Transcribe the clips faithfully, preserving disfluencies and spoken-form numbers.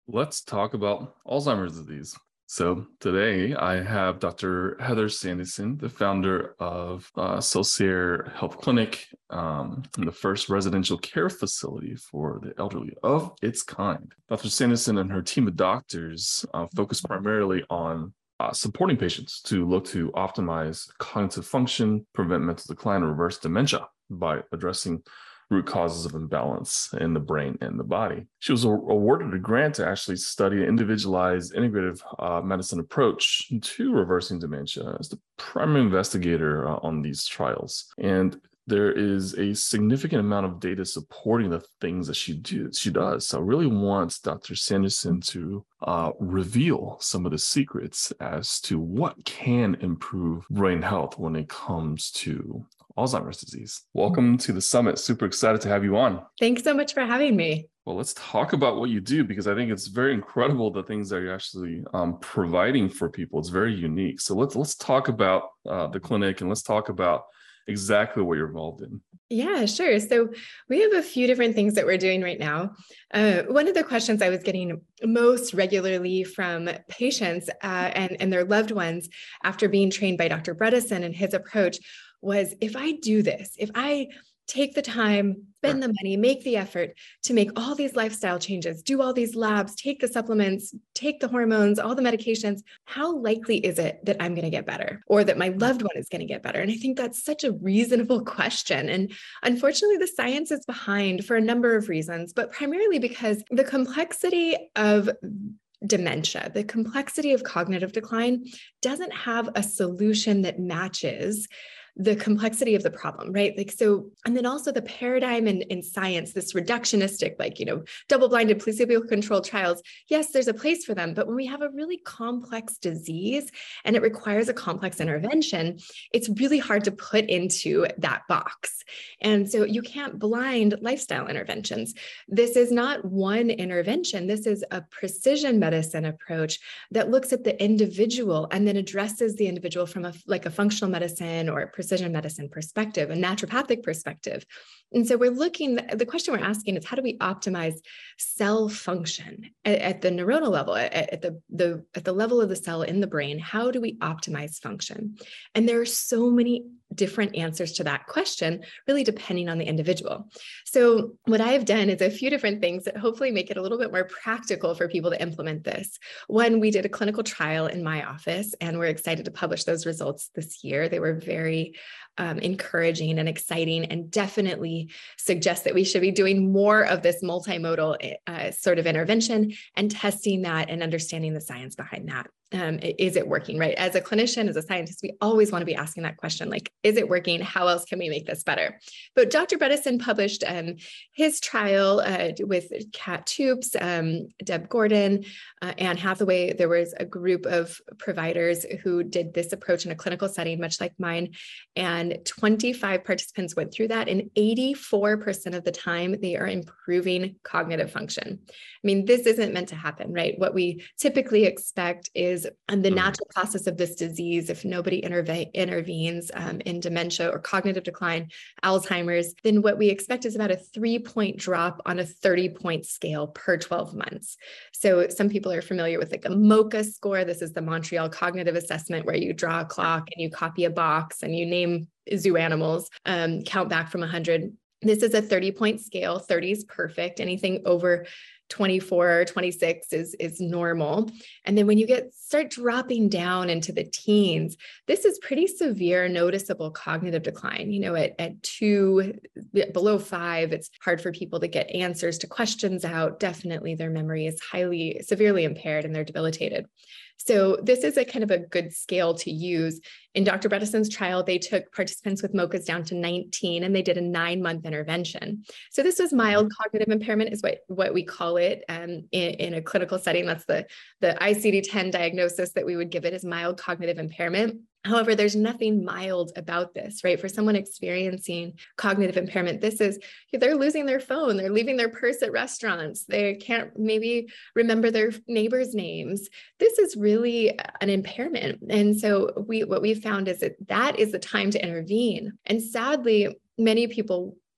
Let's talk about Alzheimer's disease. So today I have Doctor Heather Sanderson, the founder of uh, Saucier Health Clinic, um, the first residential care facility for the elderly of its kind. Doctor Sanderson and her team of doctors uh, focus primarily on uh, supporting patients to look to optimize cognitive function, prevent mental decline, and reverse dementia by addressing root causes of imbalance in the brain and the body. She was awarded a grant to actually study an individualized integrative uh, medicine approach to reversing dementia as the primary investigator uh, on these trials. And there is a significant amount of data supporting the things that she do, she does. So I really want Doctor Sanderson to uh, reveal some of the secrets as to what can improve brain health when it comes to Alzheimer's disease. Welcome to the summit. Super excited to have you on. Thanks so much for having me. Well, let's talk about what you do, because I think it's very incredible the things that you're actually um, providing for people. It's very unique. So let's let's talk about uh, the clinic, and let's talk about exactly what you're involved in. Yeah, sure. So we have a few different things that we're doing right now. Uh, one of the questions I was getting most regularly from patients uh, and, and their loved ones after being trained by Doctor Bredesen and his approach was, if I do this, if I take the time, spend the money, make the effort to make all these lifestyle changes, do all these labs, take the supplements, take the hormones, all the medications, how likely is it that I'm going to get better, or that my loved one is going to get better? And I think that's such a reasonable question. And unfortunately, the science is behind for a number of reasons, but primarily because the complexity of dementia, the complexity of cognitive decline doesn't have a solution that matches the complexity of the problem, right? Like, so, and then also the paradigm in, in science, this reductionistic, like, you know, double-blinded placebo-controlled trials. Yes, there's a place for them, but when we have a really complex disease and it requires a complex intervention, it's really hard to put into that box. And so you can't blind lifestyle interventions. This is not one intervention. This is a precision medicine approach that looks at the individual and then addresses the individual from a, like a functional medicine or a precision medicine perspective, a naturopathic perspective. And so we're looking, the question we're asking is, how do we optimize cell function at, at the neuronal level, at, at the, the, at the level of the cell in the brain? How do we optimize function? And there are so many different answers to that question, really depending on the individual. So what I've done is a few different things that hopefully make it a little bit more practical for people to implement this. One, we did a clinical trial in my office, and we're excited to publish those results this year. They were very um, encouraging and exciting, and definitely suggest that we should be doing more of this multimodal uh, sort of intervention and testing that and understanding the science behind that. Um, is it working, right? As a clinician, as a scientist, we always want to be asking that question, like, is it working? How else can we make this better? But Doctor Bredesen published um, his trial uh, with Kat Toops, um, Deb Gordon, uh, Anne Hathaway. There was a group of providers who did this approach in a clinical setting, much like mine, and twenty-five participants went through that, and eighty-four percent of the time, they are improving cognitive function. I mean, this isn't meant to happen, right? What we typically expect is um, the natural process of this disease. If nobody interve- intervenes um, in dementia or cognitive decline, Alzheimer's, then what we expect is about a three-point drop on a thirty-point scale per twelve months. So some people are familiar with like a MoCA score. This is the Montreal Cognitive Assessment, where you draw a clock and you copy a box and you name zoo animals, um, count back from one hundred. This is a thirty-point scale. thirty is perfect. Anything over twenty-four or twenty-six is, is normal. And then when you get start dropping down into the teens, this is pretty severe, noticeable cognitive decline. You know, at, at two, below five, it's hard for people to get answers to questions out. Definitely their memory is highly, severely impaired, and they're debilitated. So this is a kind of a good scale to use. In Doctor Bredesen's trial, they took participants with MoCAs down to nineteen, and they did a nine-month intervention. So this was mild cognitive impairment, is what, what we call it um, in, in a clinical setting. That's the, the I C D ten diagnosis that we would give it, is mild cognitive impairment. However, there's nothing mild about this, right? For someone experiencing cognitive impairment, this is, they're losing their phone, they're leaving their purse at restaurants, they can't maybe remember their neighbors' names. This is really an impairment. And so we, what we found is that that is the time to intervene. And sadly, many people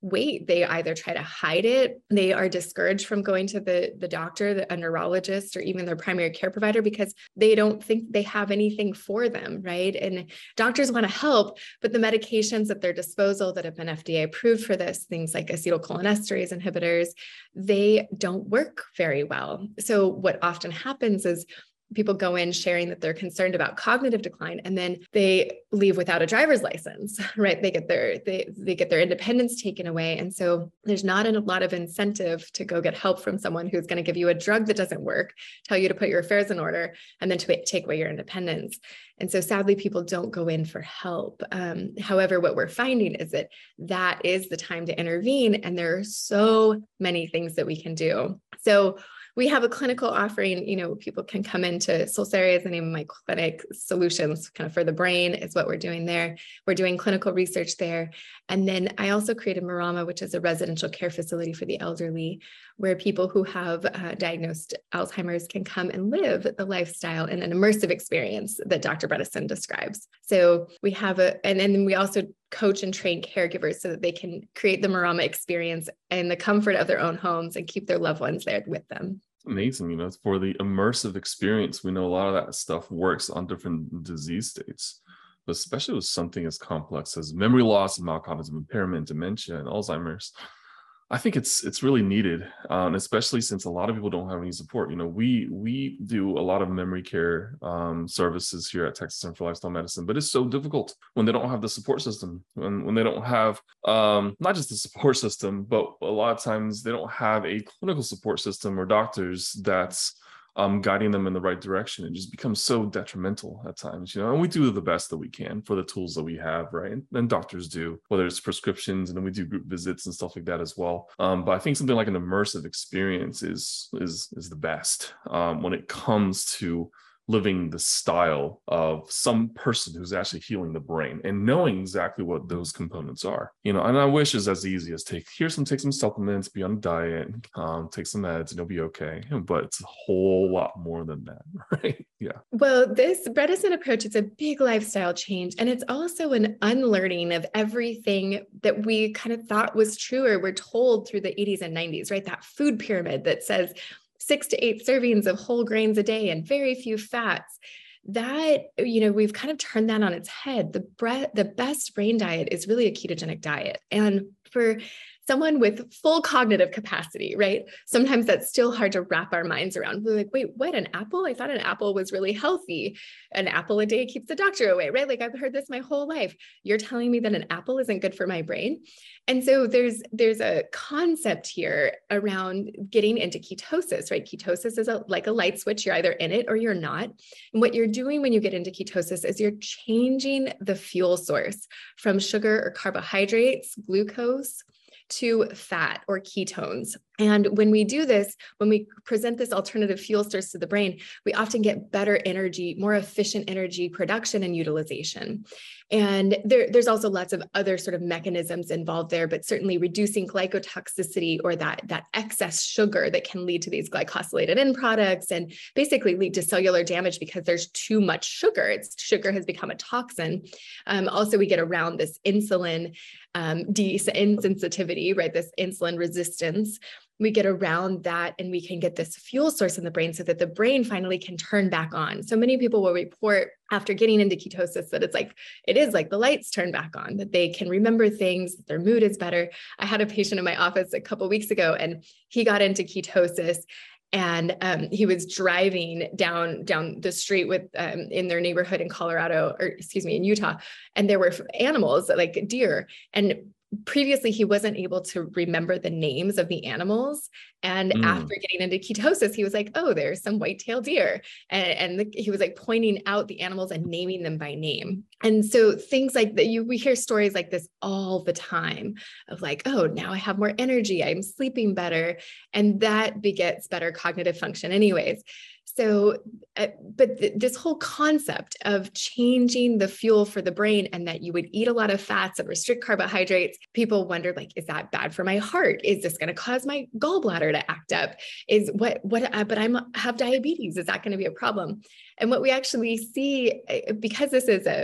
weight. They either try to hide it, they are discouraged from going to the, the doctor, the, a neurologist, or even their primary care provider because they don't think they have anything for them, right? And doctors want to help, but the medications at their disposal that have been F D A approved for this, things like acetylcholinesterase inhibitors, they don't work very well. So what often happens is people go in sharing that they're concerned about cognitive decline, and then they leave without a driver's license, right? They get their, they, they get their independence taken away. And so there's not a lot of incentive to go get help from someone who's going to give you a drug that doesn't work, tell you to put your affairs in order, and then to take away your independence. And so sadly, people don't go in for help. Um, however, what we're finding is that that is the time to intervene. And there are so many things that we can do. So we have a clinical offering, you know, people can come into Solsaria is the name of my clinic. Solutions kind of for the brain is what we're doing there. We're doing clinical research there. And then I also created Marama, which is a residential care facility for the elderly, where people who have uh, diagnosed Alzheimer's can come and live the lifestyle in an immersive experience that Doctor Bredesen describes. So we have a, and then we also coach and train caregivers so that they can create the Marama experience in the comfort of their own homes and keep their loved ones there with them. Amazing. You know, for the immersive experience, we know a lot of that stuff works on different disease states, but especially with something as complex as memory loss and mild cognitive impairment, dementia, and Alzheimer's. I think it's it's really needed, um, especially since a lot of people don't have any support. You know, we we do a lot of memory care um, services here at Texas Center for Lifestyle Medicine, but it's so difficult when they don't have the support system, when, when they don't have um, not just the support system, but a lot of times they don't have a clinical support system or doctors that's um, guiding them in the right direction. It just becomes so detrimental at times, you know, and we do the best that we can for the tools that we have, right? And, and doctors do, whether it's prescriptions, and then we do group visits and stuff like that as well. Um, but I think something like an immersive experience is, is, is the best um, when it comes to living the style of some person who's actually healing the brain and knowing exactly what those components are. You know, and I wish it's as easy as take, here's some, take some supplements, be on a diet, um, take some meds, and you'll be okay. But it's a whole lot more than that, right? Yeah. Well, this Bredesen approach, it's a big lifestyle change. And it's also an unlearning of everything that we kind of thought was true or were told through the eighties and nineties, right? That food pyramid that says six to eight servings of whole grains a day and very few fats. That, you know, we've kind of turned that on its head. The bre- the best brain diet is really a ketogenic diet. And for someone with full cognitive capacity, right? Sometimes that's still hard to wrap our minds around. We're like, wait, what, an apple? I thought an apple was really healthy. An apple a day keeps the doctor away, right? Like I've heard this my whole life. You're telling me that an apple isn't good for my brain? And so there's, there's a concept here around getting into ketosis, right? Ketosis is a, like a light switch. You're either in it or you're not. And what you're doing when you get into ketosis is you're changing the fuel source from sugar or carbohydrates, glucose, to fat or ketones. And when we do this, when we present this alternative fuel source to the brain, we often get better energy, more efficient energy production and utilization. And there, there's also lots of other sort of mechanisms involved there, but certainly reducing glycotoxicity or that, that excess sugar that can lead to these glycosylated end products and basically lead to cellular damage because there's too much sugar. It's sugar has become a toxin. Um, also, we get around this insulin um, insensitivity, right? This insulin resistance. We get around that and we can get this fuel source in the brain so that the brain finally can turn back on. So many people will report after getting into ketosis that it's like, it is like the lights turn back on, that they can remember things, their mood is better. I had a patient in my office a couple of weeks ago and he got into ketosis and um, he was driving down, down the street with um, in their neighborhood in Colorado, or excuse me, in Utah. And there were animals like deer, and previously he wasn't able to remember the names of the animals. And mm. after getting into ketosis, he was like, oh, there's some white-tailed deer. And, and the, he was like pointing out the animals and naming them by name. And so things like that, you, we hear stories like this all the time of like, oh, now I have more energy, I'm sleeping better. And that begets better cognitive function anyways. So, uh, but th- this whole concept of changing the fuel for the brain and that you would eat a lot of fats and restrict carbohydrates, people wonder, like, is that bad for my heart? Is this going to cause my gallbladder to act up? Is what, what, uh, but I'm have diabetes. Is that going to be a problem? And what we actually see, because this is a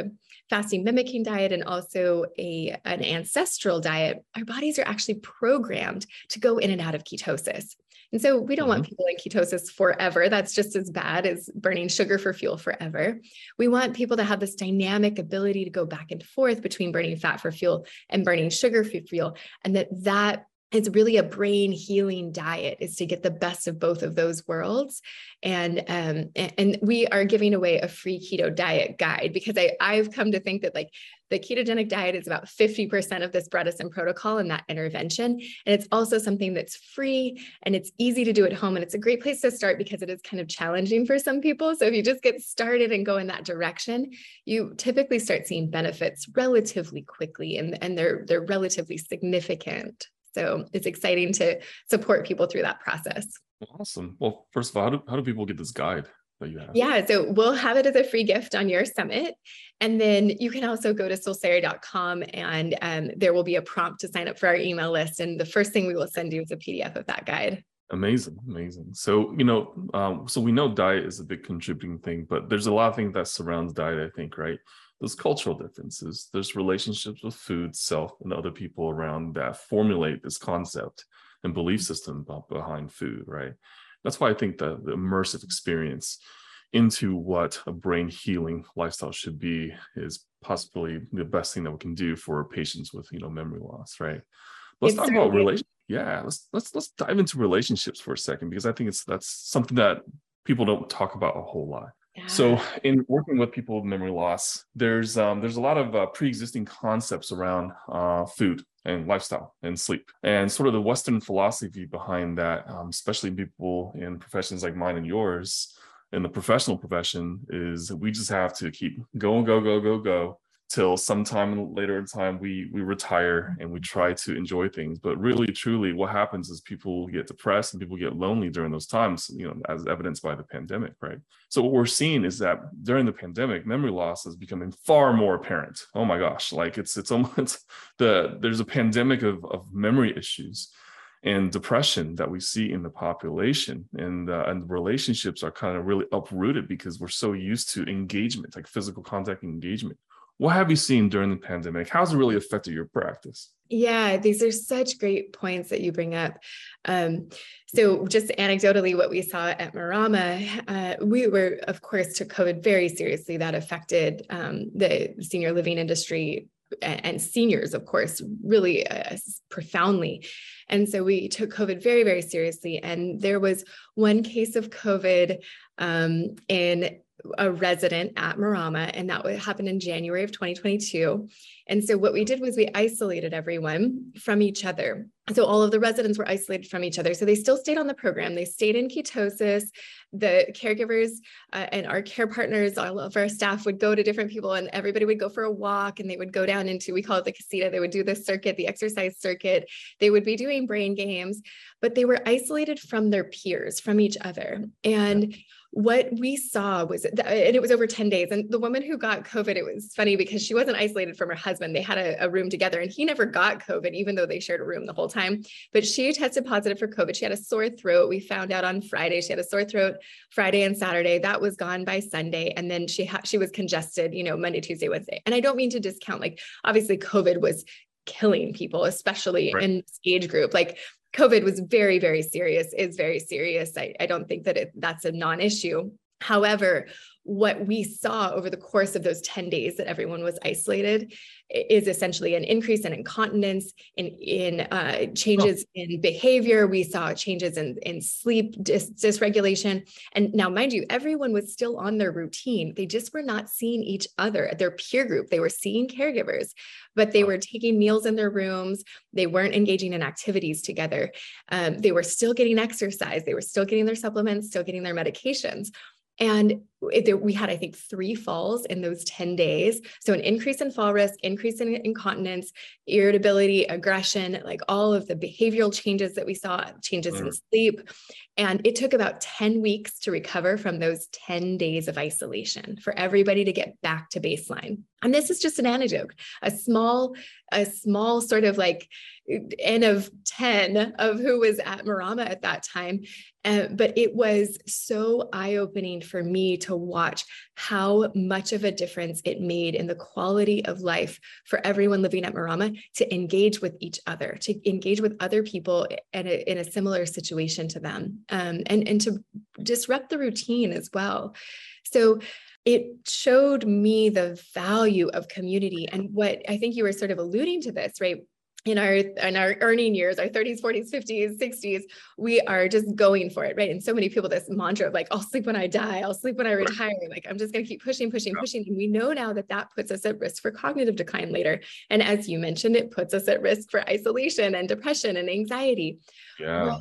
fasting mimicking diet and also a, an ancestral diet, our bodies are actually programmed to go in and out of ketosis. And so we don't mm-hmm. want people in ketosis forever. That's just as bad as burning sugar for fuel forever. We want people to have this dynamic ability to go back and forth between burning fat for fuel and burning sugar for fuel. And that that it's really a brain healing diet, is to get the best of both of those worlds. And, um, and we are giving away a free keto diet guide, because I, I've come to think that like the ketogenic diet is about fifty percent of this Bredesen protocol and that intervention. And it's also something that's free and it's easy to do at home. And it's a great place to start because it is kind of challenging for some people. So if you just get started and go in that direction, you typically start seeing benefits relatively quickly, and, and they're, they're relatively significant. So it's exciting to support people through that process. Awesome. Well, first of all, how do, how do people get this guide that you have? Yeah, so we'll have it as a free gift on your summit. And then you can also go to soulcere dot com, and um, there will be a prompt to sign up for our email list. And the first thing we will send you is a P D F of that guide. Amazing. Amazing. So, you know, um, so we know diet is a big contributing thing, but there's a lot of things that surrounds diet, I think, right? There's cultural differences. There's relationships with food, self, and other people around that formulate this concept and belief system behind food, right? That's why I think that the immersive experience into what a brain healing lifestyle should be is possibly the best thing that we can do for patients with, you know, memory loss, right? Let's it's talk about relationships. Yeah, let's let's let's dive into relationships for a second, because I think it's that's something that people don't talk about a whole lot. Yeah. So in working with people with memory loss, there's um, there's a lot of uh, pre-existing concepts around uh, food and lifestyle and sleep, and sort of the Western philosophy behind that, um, especially people in professions like mine and yours, in the professional profession, is we just have to keep going, go, go, go, go, till sometime later in time we we retire and we try to enjoy things. But really, truly, what happens is people get depressed and people get lonely during those times, you know, as evidenced by the pandemic, right? So what we're seeing is that during the pandemic, memory loss is becoming far more apparent. Oh my gosh, like it's it's almost the there's a pandemic of, of memory issues and depression that we see in the population, and uh, and relationships are kind of really uprooted because we're so used to engagement, like physical contact engagement. What have you seen during the pandemic? How's it really affected your practice? Yeah, these are such great points that you bring up. Um, so just anecdotally, what we saw at Marama, uh, we were, of course, took COVID very seriously. That affected um, the senior living industry and, and seniors, of course, really uh, profoundly. And so we took COVID very, very seriously. And there was one case of COVID um, in a resident at Marama, and that happened in January of twenty twenty-two. And so what we did was we isolated everyone from each other. So all of the residents were isolated from each other. So they still stayed on the program. They stayed in ketosis. The caregivers uh, and our care partners, all of our staff would go to different people, and everybody would go for a walk, and they would go down into, we call it the casita. They would do the circuit, the exercise circuit. They would be doing brain games, but they were isolated from their peers, from each other. And what we saw was, and it was over ten days. And the woman who got COVID, it was funny because she wasn't isolated from her husband. They had a, a room together, and he never got COVID, even though they shared a room the whole time. But she tested positive for COVID. She had a sore throat. We found out on Friday. She had a sore throat Friday and Saturday. That was gone by Sunday. And then she ha- she was congested, you know, Monday, Tuesday, Wednesday. And I don't mean to discount, like, obviously COVID was killing people, especially right. in this age group. Like, COVID was very, very serious, is very serious. I, I don't think that it, that's a non-issue. However, what we saw over the course of those ten days that everyone was isolated is essentially an increase in incontinence, in, in uh, changes oh. in behavior. We saw changes in, in sleep dis- dysregulation. And now, mind you, everyone was still on their routine. They just were not seeing each other, their peer group. They were seeing caregivers, but they were taking meals in their rooms. They weren't engaging in activities together. Um, they were still getting exercise. They were still getting their supplements, still getting their medications. And it, we had, I think, three falls in those ten days. So an increase in fall risk, increase in incontinence, irritability, aggression, like all of the behavioral changes that we saw, changes mm. in sleep. And it took about ten weeks to recover from those ten days of isolation for everybody to get back to baseline. And this is just an anecdote, a small, a small sort of like N of ten of who was at Marama at that time. Uh, but it was so eye-opening for me to watch how much of a difference it made in the quality of life for everyone living at Marama to engage with each other, to engage with other people in a, in a similar situation to them, um, and, and to disrupt the routine as well. So it showed me the value of community, and what I think you were sort of alluding to this, right? In our, in our earning years, our thirties, forties, fifties, sixties, we are just going for it, right? And so many people, this mantra of like, I'll sleep when I die, I'll sleep when I retire. Like, I'm just going to keep pushing, pushing, pushing. And we know now that that puts us at risk for cognitive decline later. And as you mentioned, it puts us at risk for isolation and depression and anxiety. Yeah. Well,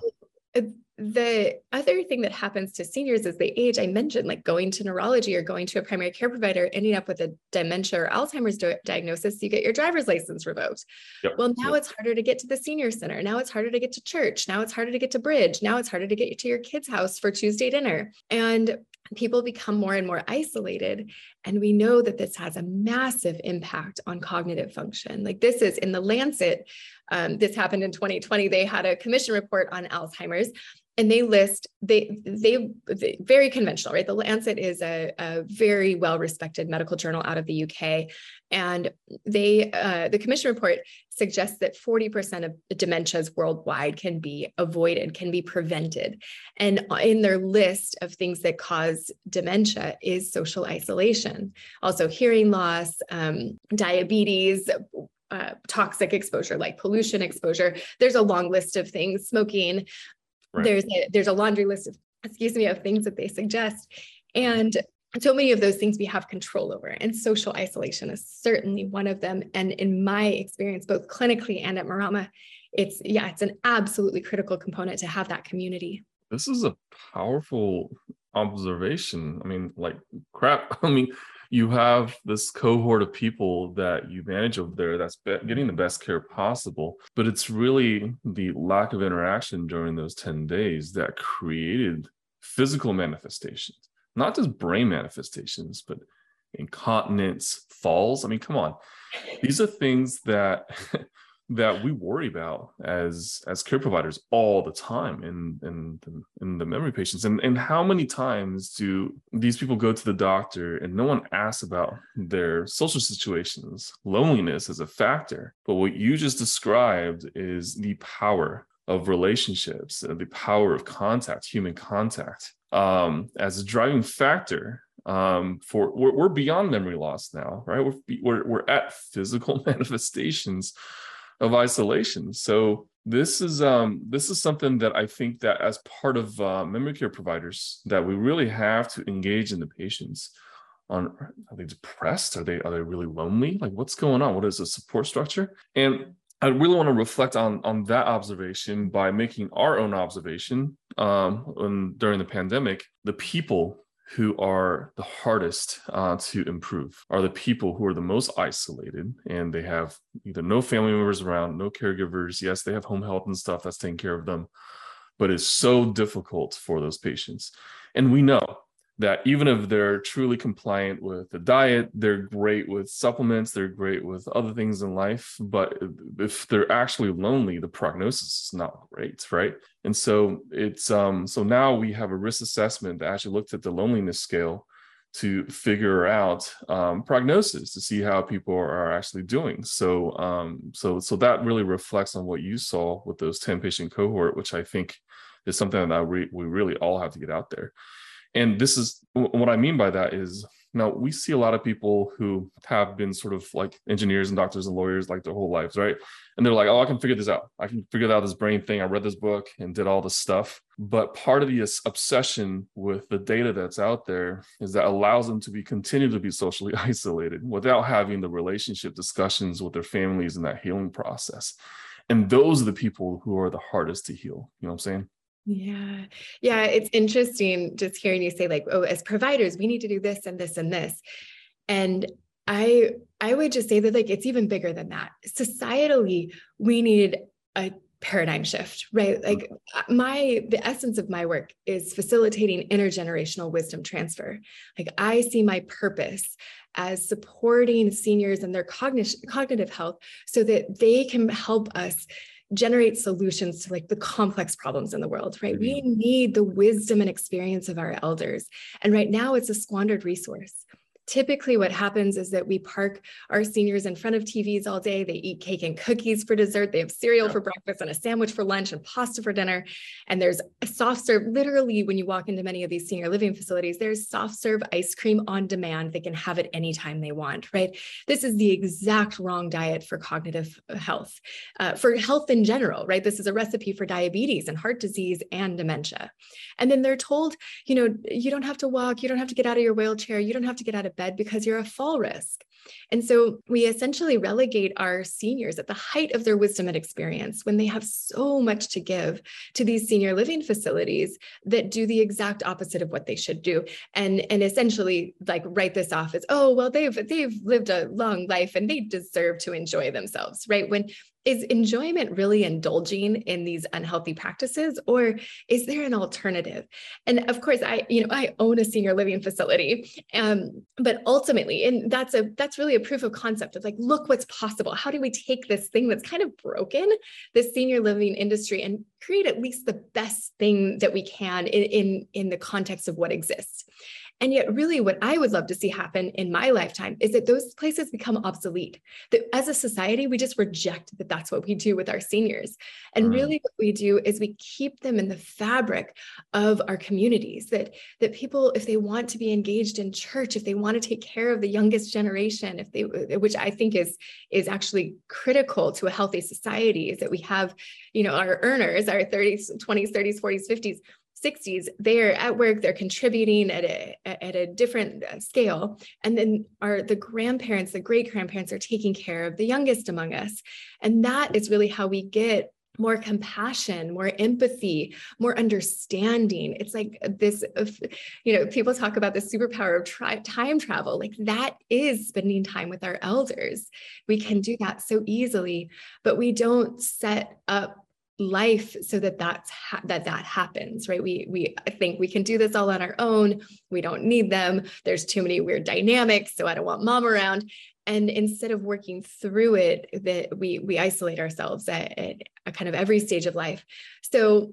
the other thing that happens to seniors as they age, I mentioned, like going to neurology or going to a primary care provider, ending up with a dementia or Alzheimer's di- diagnosis, you get your driver's license revoked. Yep. Well, now yep. it's harder to get to the senior center. Now it's harder to get to church. Now it's harder to get to Bridge. Now it's harder to get to your kid's house for Tuesday dinner. And people become more and more isolated. And we know that this has a massive impact on cognitive function. Like this is in the Lancet, um, this happened in twenty twenty. They had a commission report on Alzheimer's. And they list, they, they, they very conventional, right? The Lancet is a, a very well-respected medical journal out of the U K. And they, uh, the commission report suggests that forty percent of dementias worldwide can be avoided, can be prevented. And in their list of things that cause dementia is social isolation, also hearing loss, um, diabetes, uh, toxic exposure, like pollution exposure. There's a long list of things, smoking. Right. There's a, there's a laundry list of, excuse me, of things that they suggest. And so many of those things we have control over, and social isolation is certainly one of them. And in my experience, both clinically and at Marama, it's, yeah, it's an absolutely critical component to have that community. This is a powerful observation. I mean, like crap. I mean, you have this cohort of people that you manage over there that's be- getting the best care possible, but it's really the lack of interaction during those ten days that created physical manifestations, not just brain manifestations, but incontinence, falls. I mean, come on. These are things that that we worry about as as care providers all the time in in, in the memory patients. And, and how many times do these people go to the doctor and no one asks about their social situations? Loneliness is a factor. But what you just described is the power of relationships, the power of contact, human contact, um, as a driving factor. Um, for we're, we're beyond memory loss now, right? We're, we're, we're at physical manifestations of isolation. So this is um, this is something that I think that as part of uh, memory care providers, that we really have to engage in the patients on, are they depressed? Are they are they really lonely? Like, what's going on? What is the support structure? And I really want to reflect on, on that observation by making our own observation um, when, during the pandemic. The people who are the hardest uh, to improve are the people who are the most isolated, and they have either no family members around, no caregivers. Yes, they have home health and stuff that's taking care of them, but it's so difficult for those patients. And we know that even if they're truly compliant with the diet, they're great with supplements, they're great with other things in life, but if they're actually lonely, the prognosis is not great, right? And so it's um so now we have a risk assessment that actually looked at the loneliness scale to figure out um, prognosis, to see how people are actually doing. So um so so that really reflects on what you saw with those ten patient cohort, which I think is something that we, we really all have to get out there. And this is what I mean by that is, now we see a lot of people who have been sort of like engineers and doctors and lawyers like their whole lives, right? And they're like, oh, I can figure this out. I can figure out this brain thing. I read this book and did all this stuff. But part of the obsession with the data that's out there is that allows them to be continue to be socially isolated without having the relationship discussions with their families in that healing process. And those are the people who are the hardest to heal. You know what I'm saying? Yeah. Yeah. It's interesting just hearing you say, like, oh, as providers, we need to do this and this and this. And I, I would just say that, like, it's even bigger than that. Societally, we need a paradigm shift, right? Like my, the essence of my work is facilitating intergenerational wisdom transfer. Like I see my purpose as supporting seniors and their cognition, cognitive health so that they can help us generate solutions to like the complex problems in the world, right? Mm-hmm. We need the wisdom and experience of our elders. And right now it's a squandered resource. Typically what happens is that we park our seniors in front of T Vs all day. They eat cake and cookies for dessert. They have cereal yeah. for breakfast and a sandwich for lunch and pasta for dinner. And there's a soft serve. Literally, when you walk into many of these senior living facilities, there's soft serve ice cream on demand. They can have it anytime they want, right? This is the exact wrong diet for cognitive health, uh, for health in general, right? This is a recipe for diabetes and heart disease and dementia. And then they're told, you know, you don't have to walk, you don't have to get out of your wheelchair, you don't have to get out of bed because you're a fall risk. And so we essentially relegate our seniors at the height of their wisdom and experience when they have so much to give to these senior living facilities that do the exact opposite of what they should do. And, and essentially like write this off as, oh, well, they've, they've lived a long life and they deserve to enjoy themselves, right? When is enjoyment really indulging in these unhealthy practices, or is there an alternative? And of course, I, you know, I own a senior living facility, um, but ultimately, and that's a that's really a proof of concept of like, look what's possible. How do we take this thing that's kind of broken, this senior living industry, and create at least the best thing that we can in in, in the context of what exists? And yet really what I would love to see happen in my lifetime is that those places become obsolete, that as a society, we just reject that that's what we do with our seniors. And mm. really what we do is we keep them in the fabric of our communities, that, that people, if they want to be engaged in church, if they want to take care of the youngest generation, if they, which I think is, is actually critical to a healthy society, is that we have, you know, our earners, our thirties, twenties, thirties, forties, fifties, sixties, they're at work, they're contributing at a, at a different scale. And then our, the grandparents, the great grandparents are taking care of the youngest among us. And that is really how we get more compassion, more empathy, more understanding. It's like this, you know, people talk about the superpower of tri- time travel. Like that is spending time with our elders. We can do that so easily, but we don't set up life so that that's ha- that that happens, right? We we think we can do this all on our own. We don't need them. There's too many weird dynamics, so I don't want mom around. And instead of working through it, that we we isolate ourselves at, at, at kind of every stage of life. So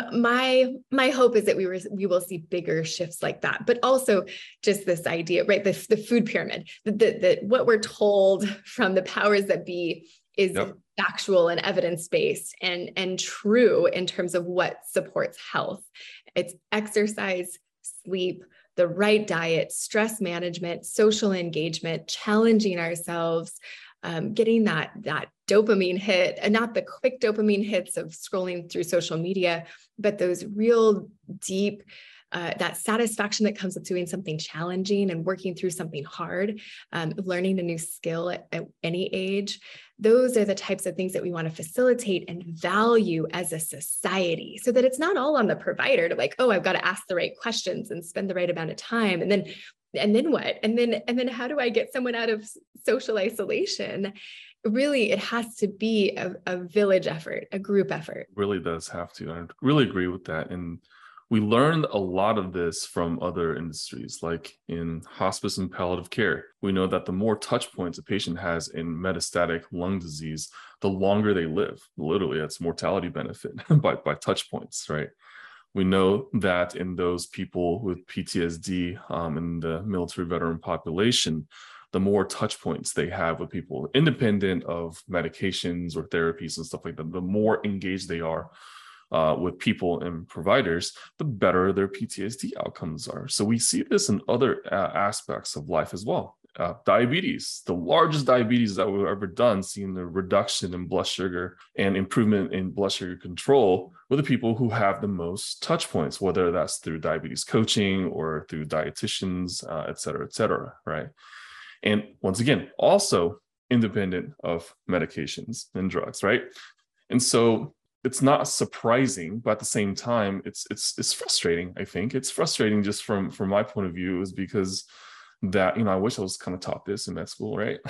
my my hope is that we were we will see bigger shifts like that, but also just this idea, right? The the food pyramid, that the, what we're told from the powers that be is yep. factual and evidence-based and, and true in terms of what supports health. It's exercise, sleep, the right diet, stress management, social engagement, challenging ourselves, um, getting that, that dopamine hit, and not the quick dopamine hits of scrolling through social media, but those real deep Uh, that satisfaction that comes with doing something challenging and working through something hard, um, learning a new skill at, at any age. Those are the types of things that we want to facilitate and value as a society, so that it's not all on the provider to like, oh, I've got to ask the right questions and spend the right amount of time. And then, and then what? And then, and then how do I get someone out of social isolation? Really, it has to be a, a village effort, a group effort. It really does have to. I really agree with that. And we learned a lot of this from other industries, like in hospice and palliative care. We know that the more touch points a patient has in metastatic lung disease, the longer they live. Literally, that's mortality benefit by, by touch points, right? We know that in those people with P T S D um, in the military veteran population, the more touch points they have with people, independent of medications or therapies and stuff like that, the more engaged they are Uh, with people and providers, the better their P T S D outcomes are. So we see this in other uh, aspects of life as well. Uh, diabetes, the largest diabetes that we've ever done, seeing the reduction in blood sugar and improvement in blood sugar control with the people who have the most touch points, whether that's through diabetes coaching or through dietitians, uh, et cetera, et cetera, right? And once again, also independent of medications and drugs, right? And so it's not surprising, but at the same time, it's it's it's frustrating. I think it's frustrating just from from my point of view, is because that, you know, I wish I was kind of taught this in med school, right?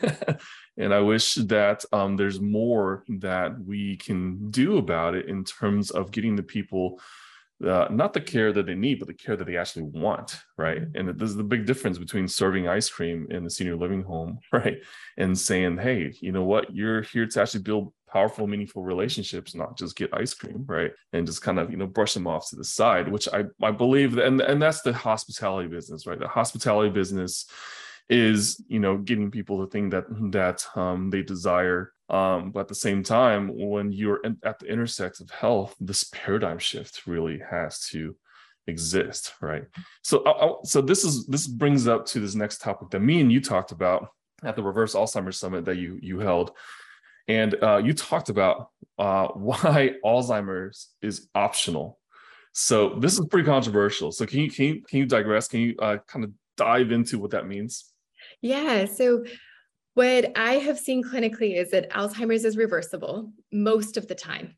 And I wish that um, there's more that we can do about it in terms of getting the people uh, not the care that they need, but the care that they actually want, right? And there's the big difference between serving ice cream in the senior living home, right, and saying, hey, you know what, you're here to actually build powerful, meaningful relationships, not just get ice cream, right? And just kind of, you know, brush them off to the side, which I, I believe, that, and, and that's the hospitality business, right? The hospitality business is, you know, getting people the thing that, that um, they desire. Um, but at the same time, when you're in, at the intersect of health, this paradigm shift really has to exist, right? So, I, so this is this brings up to this next topic that me and you talked about at the Reverse Alzheimer's Summit that you you held, and uh, you talked about uh, why Alzheimer's is optional. So this is pretty controversial. So can you can you, can you digress? Can you uh, kind of dive into what that means? Yeah. So what I have seen clinically is that Alzheimer's is reversible most of the time.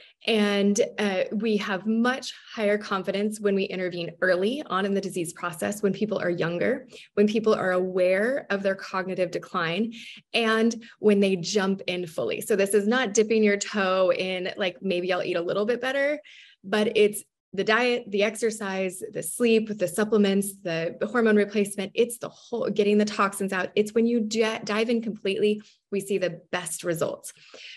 And uh, we have much higher confidence when we intervene early on in the disease process, when people are younger, when people are aware of their cognitive decline, and when they jump in fully. So this is not dipping your toe in, like, maybe I'll eat a little bit better, but it's the diet, the exercise, the sleep, the supplements, the hormone replacement. It's the whole getting the toxins out. It's when you d- dive in completely, we see the best results.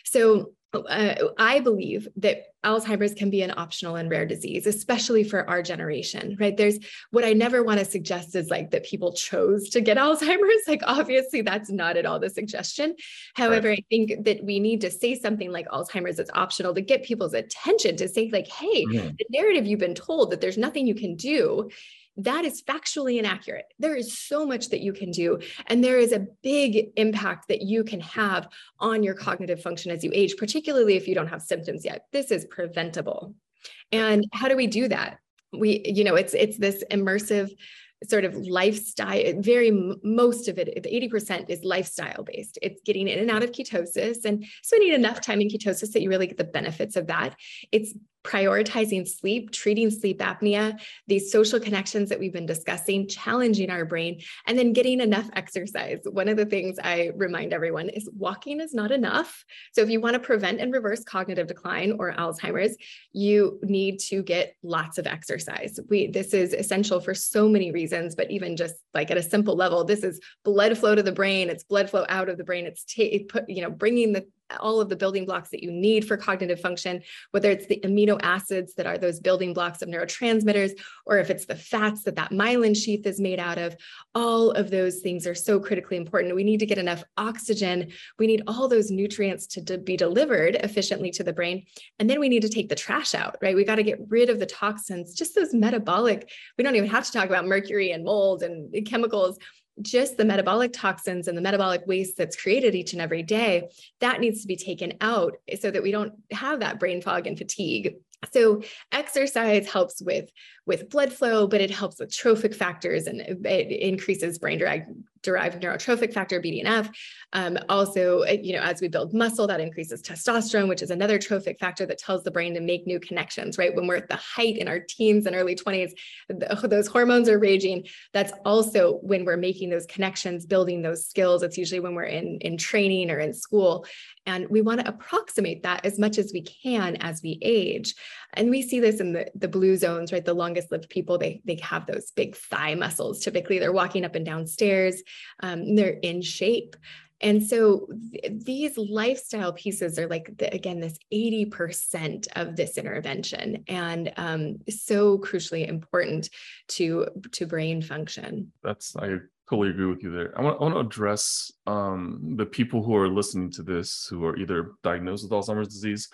So uh, I believe that Alzheimer's can be an optional and rare disease, especially for our generation, right? There's what I never want to suggest is like that people chose to get Alzheimer's. Like, obviously that's not at all the suggestion. However, right. I think that we need to say something like Alzheimer's is optional to get people's attention, to say like, hey, mm-hmm. the narrative you've been told that there's nothing you can do, that is factually inaccurate. There is so much that you can do. And there is a big impact that you can have on your cognitive function as you age, particularly if you don't have symptoms yet. This is preventable. And how do we do that? We, you know, it's, it's this immersive sort of lifestyle, very, most of it, eighty percent is lifestyle based. It's getting in and out of ketosis and spending enough time in ketosis that you really get the benefits of that. It's prioritizing sleep, treating sleep apnea, these social connections that we've been discussing, challenging our brain, and then getting enough exercise. One of the things I remind everyone is walking is not enough. So if you want to prevent and reverse cognitive decline or Alzheimer's, you need to get lots of exercise. We, this is essential for so many reasons, but even just like at a simple level, this is blood flow to the brain. It's blood flow out of the brain. It's t- put, you know, bringing the all of the building blocks that you need for cognitive function, whether it's the amino acids that are those building blocks of neurotransmitters, or if it's the fats that that myelin sheath is made out of. All of those things are so critically important. We need to get enough oxygen. We need all those nutrients to de- be delivered efficiently to the brain. And then we need to take the trash out, right? We got to get rid of the toxins, just those metabolic, we don't even have to talk about mercury and mold and chemicals. Just the metabolic toxins and the metabolic waste that's created each and every day, that needs to be taken out so that we don't have that brain fog and fatigue. So exercise helps with, with blood flow, but it helps with trophic factors, and it increases brain derived, derived neurotrophic factor, B D N F. Um, also, you know, as we build muscle, that increases testosterone, which is another trophic factor that tells the brain to make new connections, right? When we're at the height in our teens and early twenties, those hormones are raging. That's also when we're making those connections, building those skills. It's usually when we're in, in training or in school. And we want to approximate that as much as we can as we age. And we see this in the, the blue zones, right? The longest lived people, they, they have those big thigh muscles. Typically, they're walking up and down stairs. Um, they're in shape. And so th- these lifestyle pieces are like, the, again, this eighty percent of this intervention, and um, so crucially important to, to brain function. That's, I totally agree with you there. I want, I want to address um, the people who are listening to this who are either diagnosed with Alzheimer's disease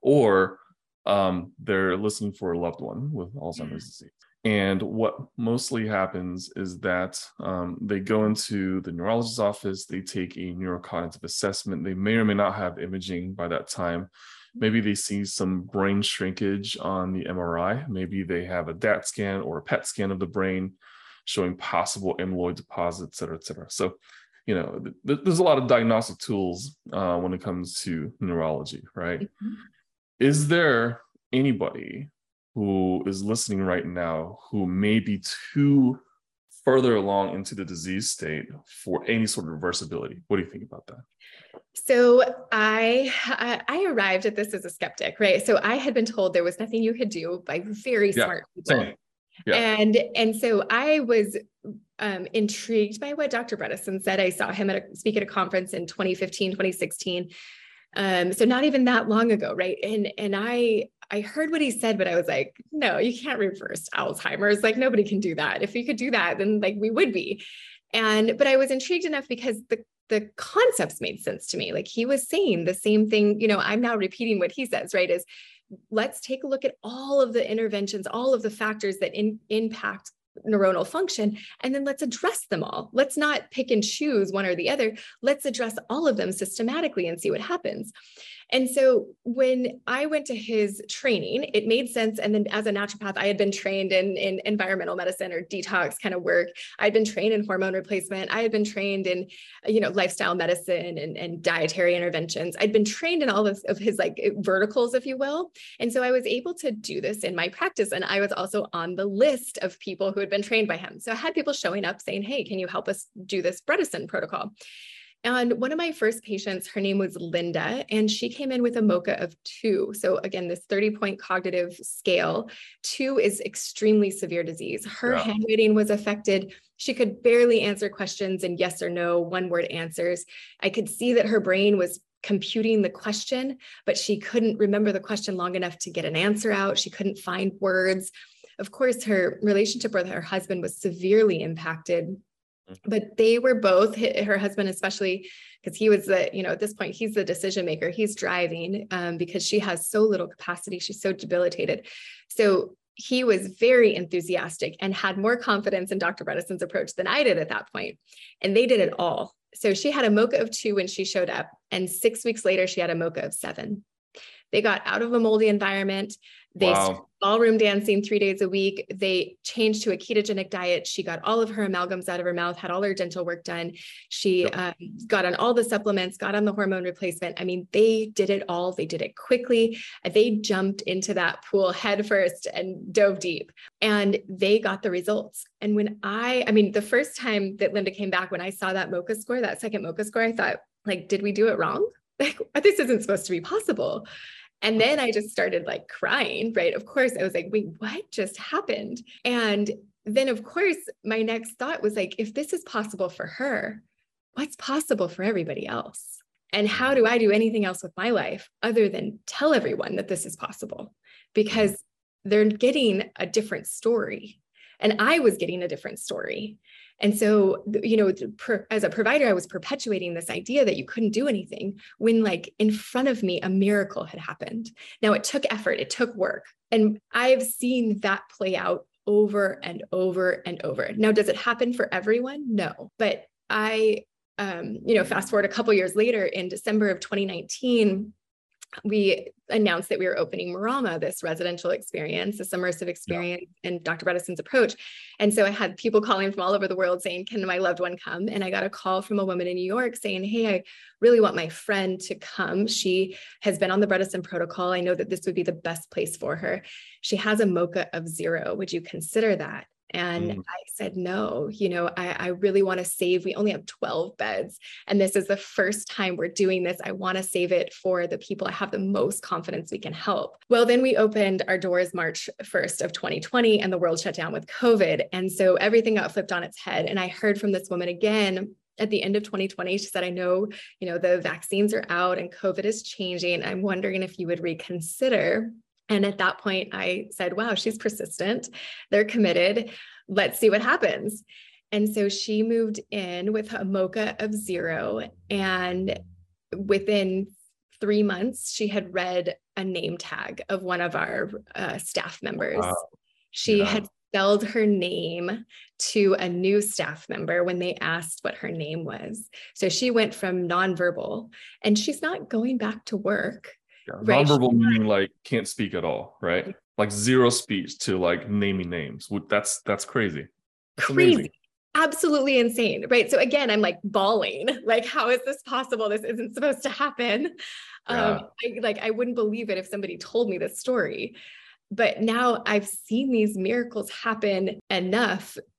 or um, they're listening for a loved one with Alzheimer's disease. And what mostly happens is that um, they go into the neurologist's office, they take a neurocognitive assessment. They may or may not have imaging by that time. Maybe they see some brain shrinkage on the M R I. Maybe they have a D A T scan or a P E T scan of the brain showing possible amyloid deposits, et cetera, et cetera. So, you know, th- there's a lot of diagnostic tools uh, when it comes to neurology, right? Mm-hmm. Is there anybody who is listening right now who may be too further along into the disease state for any sort of reversibility? What do you think about that? So I I arrived at this as a skeptic, right? So I had been told there was nothing you could do by very yeah, smart people. Same. Yeah. And, and so I was um, intrigued by what Doctor Bredesen said. I saw him at a, speak at a conference in twenty fifteen, twenty sixteen. Um, so not even that long ago, right? And and I I heard what he said, but I was like, no, you can't reverse Alzheimer's. Like nobody can do that. If we could do that, then like we would be. And but I was intrigued enough because the the concepts made sense to me. Like he was saying the same thing, you know, I'm now repeating what he says, right? Is let's take a look at all of the interventions, all of the factors that in, impact neuronal function, and then let's address them all. Let's not pick and choose one or the other. Let's address all of them systematically and see what happens. And so when I went to his training, it made sense. And then as a naturopath, I had been trained in, in environmental medicine or detox kind of work. I'd been trained in hormone replacement. I had been trained in, you know, lifestyle medicine and, and dietary interventions. I'd been trained in all of, of his like verticals, if you will. And so I was able to do this in my practice. And I was also on the list of people who had been trained by him. So I had people showing up saying, hey, can you help us do this Bredesen protocol? And one of my first patients, her name was Linda, and she came in with a MoCA of two. So again, this thirty point cognitive scale, two is extremely severe disease. Her yeah. handwriting was affected. She could barely answer questions in yes or no, one word answers. I could see that her brain was computing the question, but she couldn't remember the question long enough to get an answer out. She couldn't find words. Of course, her relationship with her husband was severely impacted. But they were both, her husband especially, because he was the, you know, at this point, he's the decision maker. He's driving um, because she has so little capacity. She's so debilitated. So he was very enthusiastic and had more confidence in Doctor Bredesen's approach than I did at that point. And they did it all. So she had a MoCA of two when she showed up. And six weeks later, she had a MoCA of seven. They got out of a moldy environment. They wow. started ballroom dancing three days a week. They changed to a ketogenic diet. She got all of her amalgams out of her mouth, had all her dental work done. She yep. um, got on all the supplements, got on the hormone replacement. I mean, they did it all. They did it quickly. They jumped into that pool headfirst and dove deep, and they got the results. And when I, I mean, the first time that Linda came back, when I saw that MoCA score, that second MoCA score, I thought, like, did we do it wrong? Like, this isn't supposed to be possible. And then I just started like crying, right? Of course, I was like, wait, what just happened? And then of course, my next thought was like, if this is possible for her, what's possible for everybody else? And how do I do anything else with my life other than tell everyone that this is possible? Because they're getting a different story. And I was getting a different story. And so, you know, as a provider, I was perpetuating this idea that you couldn't do anything when, like, in front of me, a miracle had happened. Now, it took effort, it took work. And I've seen that play out over and over and over. Now, does it happen for everyone? No. But I, um, you know, fast forward a couple years later, in December of twenty nineteen, we announced that we were opening Marama, this residential experience, this immersive experience, yeah. and Doctor Bredesen's approach. And so I had people calling from all over the world saying, can my loved one come? And I got a call from a woman in New York saying, hey, I really want my friend to come. She has been on the Bredesen protocol. I know that this would be the best place for her. She has a MoCA of zero. Would you consider that? And mm. I said, no, you know, I, I really want to save, we only have twelve beds. And this is the first time we're doing this. I want to save it for the people I have the most confidence we can help. Well, then we opened our doors March first of twenty twenty, and the world shut down with COVID. And so everything got flipped on its head. And I heard from this woman again at the end of twenty twenty. She said, I know, you know, the vaccines are out and COVID is changing. I'm wondering if you would reconsider. And at that point, I said, wow, she's persistent. They're committed. Let's see what happens. And so she moved in with a MoCA of zero. And within three months, she had read a name tag of one of our uh, staff members. Wow. She yeah. had spelled her name to a new staff member when they asked what her name was. So she went from nonverbal, and she's not going back to work. Yeah, right. Nonverbal meaning like can't speak at all, right? Like zero speech to like naming names. That's that's crazy. That's crazy. Amazing. Absolutely insane, right? So again, I'm like bawling. Like, how is this possible? This isn't supposed to happen. Yeah. Um, I, like, I wouldn't believe it if somebody told me this story. But now I've seen these miracles happen enough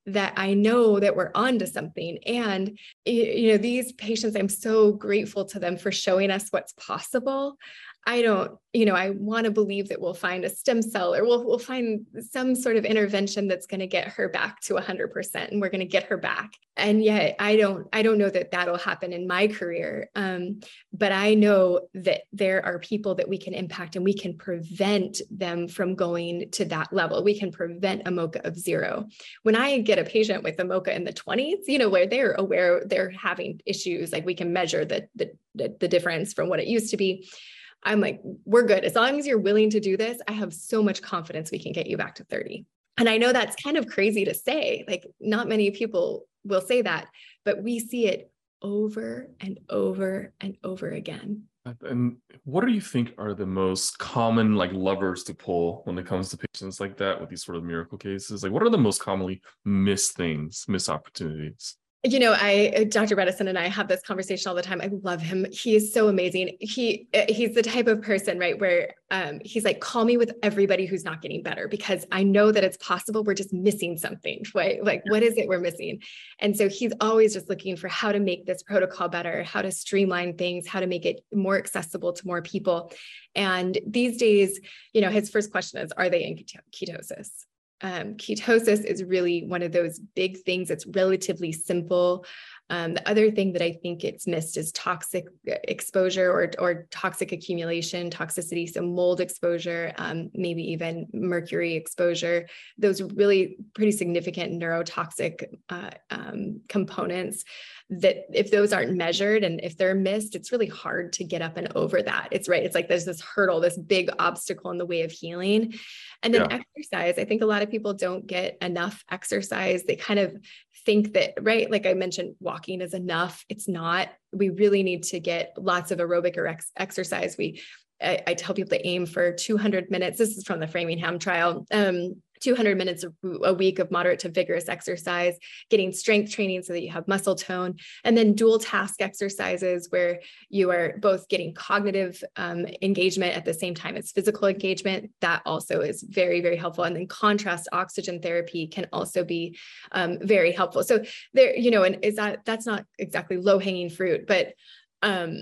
that I know that we're onto something. And, you know, these patients, I'm so grateful to them for showing us what's possible. I don't, you know, I want to believe that we'll find a stem cell or we'll, we'll find some sort of intervention that's going to get her back to one hundred percent and we're going to get her back. And yet I don't, I don't know that that'll happen in my career. Um, but I know that there are people that we can impact and we can prevent them from going to that level. We can prevent a MoCA of zero. When I get a patient with a MoCA in the twenties, you know, where they're aware they're having issues, like we can measure the, the, the difference from what it used to be. I'm like, we're good. As long as you're willing to do this, I have so much confidence we can get you back to thirty. And I know that's kind of crazy to say, like not many people will say that, but we see it over and over and over again. And what do you think are the most common like levers to pull when it comes to patients like that with these sort of miracle cases? Like what are the most commonly missed things, missed opportunities? You know, I, Doctor Bredesen and I have this conversation all the time. I love him. He is so amazing. He, he's the type of person, right, where um, he's like, call me with everybody who's not getting better because I know that it's possible. We're just missing something, right? Like, what is it we're missing? And so he's always just looking for how to make this protocol better, how to streamline things, how to make it more accessible to more people. And these days, you know, his first question is, are they in ketosis? Um, ketosis is really one of those big things. It's relatively simple. Um, the other thing that I think it's missed is toxic exposure or, or toxic accumulation, toxicity, so mold exposure, um, maybe even mercury exposure. Those really pretty significant neurotoxic uh, um, components that if those aren't measured and if they're missed, it's really hard to get up and over that. It's right. It's like there's this hurdle, this big obstacle in the way of healing. And then yeah. exercise. I think a lot of people don't get enough exercise. They kind of think that, right, like I mentioned, walking is enough. It's not. We really need to get lots of aerobic or ex- exercise. We, I, I tell people to aim for two hundred minutes. This is from the Framingham trial. Um, two hundred minutes a week of moderate to vigorous exercise, getting strength training so that you have muscle tone, and then dual task exercises where you are both getting cognitive um, engagement at the same time as physical engagement. That also is very, very helpful. And then contrast oxygen therapy can also be um, very helpful. So there, you know, and is that, that's not exactly low hanging fruit, but um,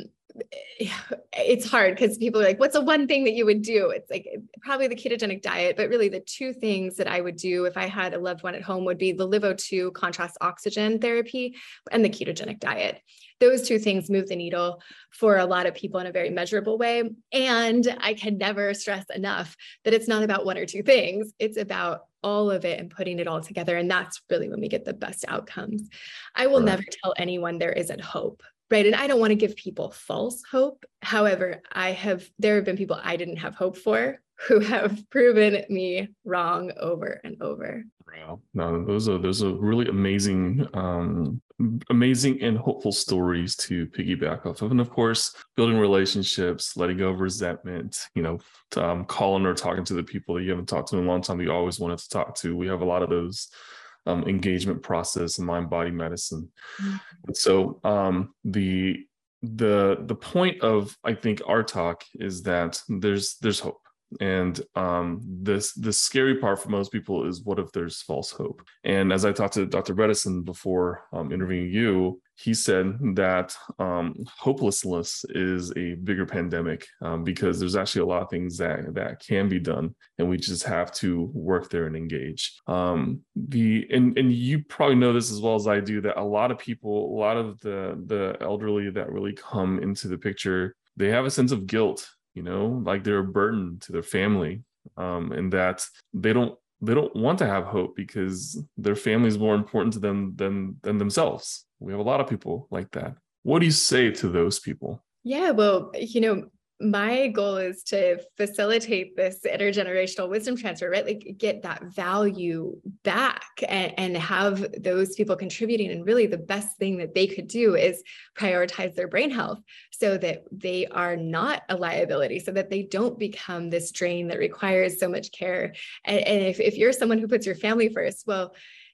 it's hard because people are like, what's the one thing that you would do? It's like probably the ketogenic diet, but really the two things that I would do if I had a loved one at home would be the L I V O two contrast oxygen therapy and the ketogenic diet. Those two things move the needle for a lot of people in a very measurable way. And I can never stress enough that it's not about one or two things. It's about all of it and putting it all together. And that's really when we get the best outcomes. I will right. never tell anyone there isn't hope. Right. And I don't want to give people false hope. However, I have, there have been people I didn't have hope for who have proven me wrong over and over. Wow. No, those are, those are really amazing, um, amazing and hopeful stories to piggyback off of. And of course, building relationships, letting go of resentment, you know, um, calling or talking to the people that you haven't talked to in a long time, you always wanted to talk to. We have a lot of those Um, engagement process in mind-body medicine. Mm-hmm. And so um, the the the point of I think our talk is that there's there's hope, and um, this the scary part for most people is what if there's false hope? And as I talked to Doctor Bredesen before um, interviewing you, he said that um, hopelessness is a bigger pandemic um, because there's actually a lot of things that that can be done, and we just have to work there and engage. Um, the and and you probably know this as well as I do that a lot of people, a lot of the the elderly that really come into the picture, they have a sense of guilt, you know, like they're a burden to their family, um, and that they don't. They don't want to have hope because their family is more important to them than than themselves. We have a lot of people like that. What do you say to those people? Yeah, well, you know, my goal is to facilitate this intergenerational wisdom transfer, right? Like get that value back and, and have those people contributing. And really the best thing that they could do is prioritize their brain health so that they are not a liability, so that they don't become this drain that requires so much care. And, and if, if you're someone who puts your family first, well,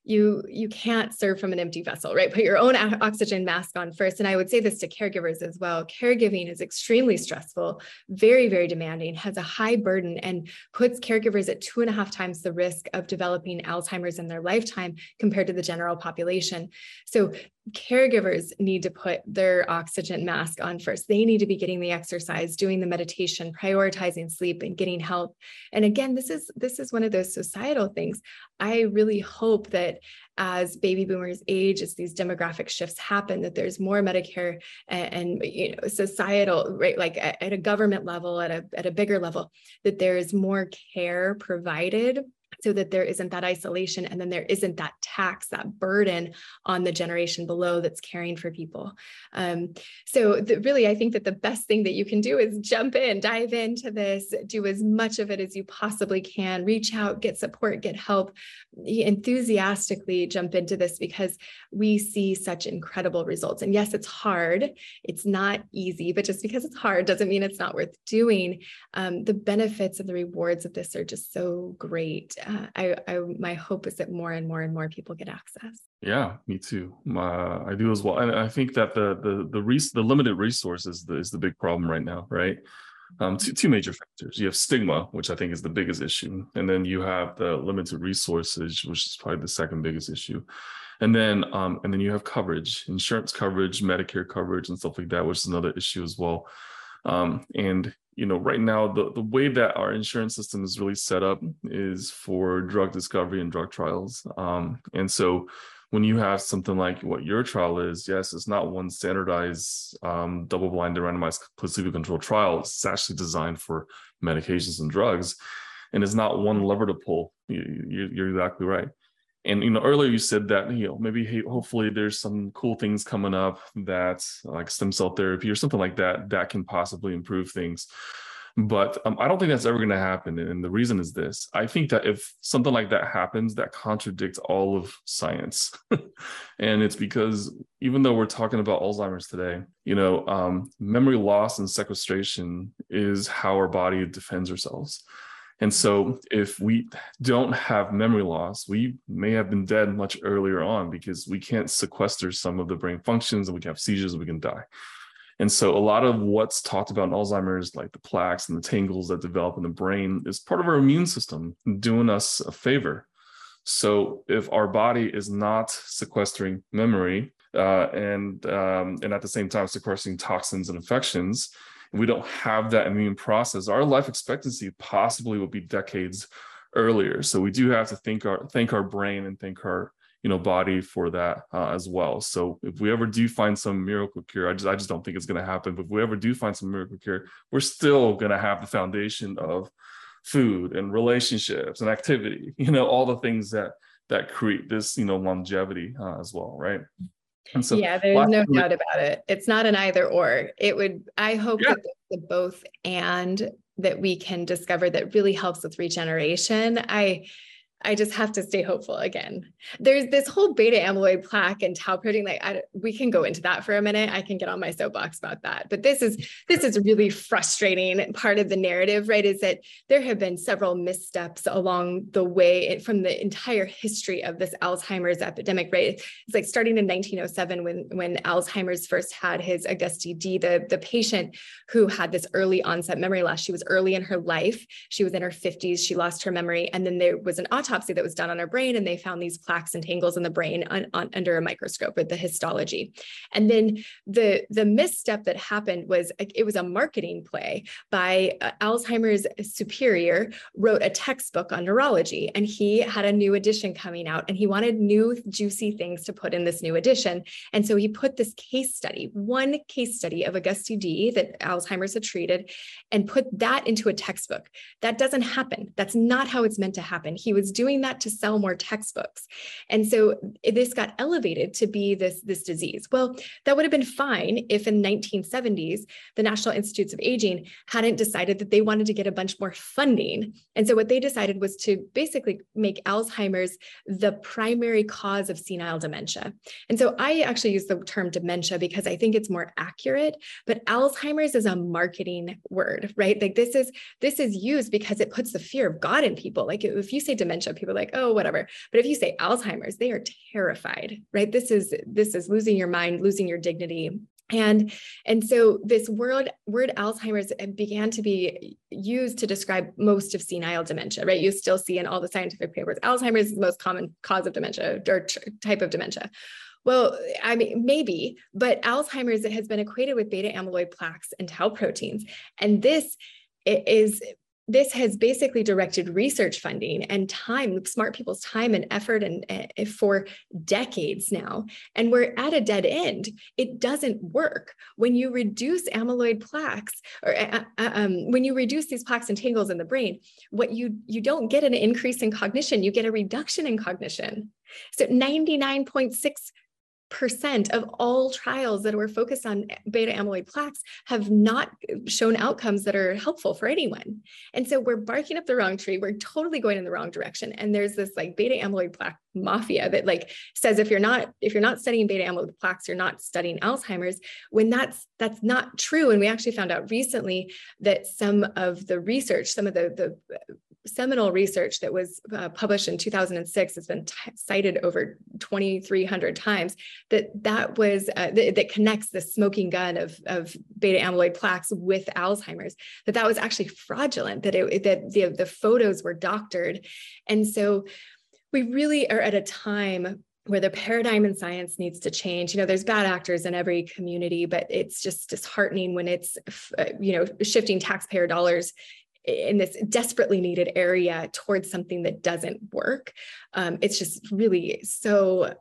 you, you can't serve from an empty vessel, right? Put your own oxygen mask on first. And I would say this to caregivers as well. Caregiving is extremely stressful, very, very demanding, has a high burden, and puts caregivers at two and a half times the risk of developing Alzheimer's in their lifetime compared to the general population. So caregivers need to put their oxygen mask on first. They need to be getting the exercise, doing the meditation, prioritizing sleep, and getting help. And again, this is this is one of those societal things. I really hope that as baby boomers age, as these demographic shifts happen, that there's more Medicare and, and you know, societal, right, like at, at a government level, at a at a bigger level, that there is more care provided, so that there isn't that isolation, and then there isn't that tax, that burden on the generation below that's caring for people. Um, so the, really, I think that the best thing that you can do is jump in, dive into this, do as much of it as you possibly can, reach out, get support, get help, enthusiastically jump into this, because we see such incredible results. And yes, it's hard. It's not easy, but just because it's hard doesn't mean it's not worth doing. Um, the benefits and the rewards of this are just so great. Uh, I, I, my hope is that more and more and more people get access. Yeah, me too. Uh, I do as well, and I think that the the the, res- the limited resources is the, is the big problem right now, right? Um, two two major factors. You have stigma, which I think is the biggest issue, and then you have the limited resources, which is probably the second biggest issue, and then um, and then you have coverage, insurance coverage, Medicare coverage, and stuff like that, which is another issue as well. Um, and you know, right now, the, the way that our insurance system is really set up is for drug discovery and drug trials. Um, and so when you have something like what your trial is, yes, it's not one standardized um, double-blind randomized placebo-controlled trial. It's actually designed for medications and drugs, and it's not one lever to pull. You, you, you're exactly right. And, you know, earlier you said that, you know, maybe hey, hopefully there's some cool things coming up that like stem cell therapy or something like that, that can possibly improve things. But um, I don't think that's ever going to happen. And the reason is this. I think that if something like that happens, that contradicts all of science. And it's because even though we're talking about Alzheimer's today, you know, um, memory loss and sequestration is how our body defends ourselves. And so if we don't have memory loss, we may have been dead much earlier on because we can't sequester some of the brain functions, and we can have seizures and we can die. And so a lot of what's talked about in Alzheimer's, like the plaques and the tangles that develop in the brain, is part of our immune system doing us a favor. So if our body is not sequestering memory uh, and, um, and at the same time sequestering toxins and infections, we don't have that immune process, our life expectancy possibly will be decades earlier. So we do have to think our thank our brain and thank our you know body for that uh, as well. So if we ever do find some miracle cure, I just I just don't think it's going to happen. But if we ever do find some miracle cure, we're still going to have the foundation of food and relationships and activity. You know, all the things that that create this you know longevity uh, as well, right? And so, yeah, there's no doubt about it. It's not an either or. It would, I hope yeah. that the both and that we can discover that really helps with regeneration. I, I just have to stay hopeful again. There's this whole beta amyloid plaque and tau protein. Like I, we can go into that for a minute. I can get on my soapbox about that. But this is this is really frustrating part of the narrative, right? Is that there have been several missteps along the way from the entire history of this Alzheimer's epidemic, right? It's like starting in nineteen oh seven when when Alzheimer's first had his Auguste D, the the patient who had this early onset memory loss. She was early in her life. She was in her fifties. She lost her memory, and then there was an autopsy that was done on her brain, and they found these plaques and tangles in the brain on, on, under a microscope with the histology. And then the, the misstep that happened was it was a marketing play by uh, Alzheimer's superior wrote a textbook on neurology, and he had a new edition coming out, and he wanted new juicy things to put in this new edition. And so he put this case study, one case study of Auguste D that Alzheimer's had treated, and put that into a textbook. That doesn't happen. That's not how it's meant to happen. He was doing that to sell more textbooks. And so this got elevated to be this, this disease. Well, that would have been fine if in the nineteen seventies, the National Institutes of Aging hadn't decided that they wanted to get a bunch more funding. And so what they decided was to basically make Alzheimer's the primary cause of senile dementia. And so I actually use the term dementia because I think it's more accurate, but Alzheimer's is a marketing word, right? Like this is, this is used because it puts the fear of God in people. Like if you say dementia, dementia, people are like, oh, whatever. But if you say Alzheimer's, they are terrified, right? This is, this is losing your mind, losing your dignity. And, and so this word, word Alzheimer's began to be used to describe most of senile dementia, right? You still see in all the scientific papers, Alzheimer's is the most common cause of dementia or type of dementia. Well, I mean, maybe, but Alzheimer's has been equated with beta amyloid plaques and tau proteins. And this is, this has basically directed research funding and time, smart people's time and effort and uh, for decades now. And we're at a dead end. It doesn't work. When you reduce amyloid plaques, or uh, um, when you reduce these plaques and tangles in the brain, what you, you don't get an increase in cognition, you get a reduction in cognition. So ninety-nine point six percent of all trials that were focused on beta amyloid plaques have not shown outcomes that are helpful for anyone. And so we're barking up the wrong tree. We're totally going in the wrong direction. And there's this like beta amyloid plaque mafia that like says, if you're not, if you're not studying beta amyloid plaques, you're not studying Alzheimer's, when that's, that's not true. And we actually found out recently that some of the research, some of the, the seminal research that was uh, published in two thousand six has been cited over twenty-three hundred times, that that was, uh, th that connects the smoking gun of, of beta amyloid plaques with Alzheimer's, that that was actually fraudulent, that, it, that the, the photos were doctored. And so we really are at a time where the paradigm in science needs to change. You know, there's bad actors in every community, but it's just disheartening when it's, uh, you know, shifting taxpayer dollars in this desperately needed area towards something that doesn't work. Um, it's just really so